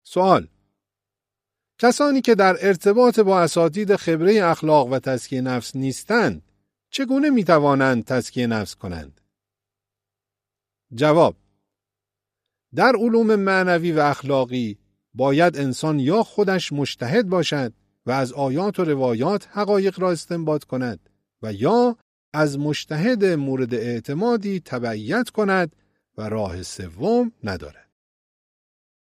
سوال: کسانی که در ارتباط با اساتید خبره اخلاق و تزکیه نفس نیستند، چگونه می توانند تزکیه نفس کنند؟ جواب: در علوم معنوی و اخلاقی باید انسان یا خودش مجتهد باشد و از آیات و روایات حقایق را استنباط کند و یا از مجتهد مورد اعتمادی تبعیت کند و راه سوم ندارد.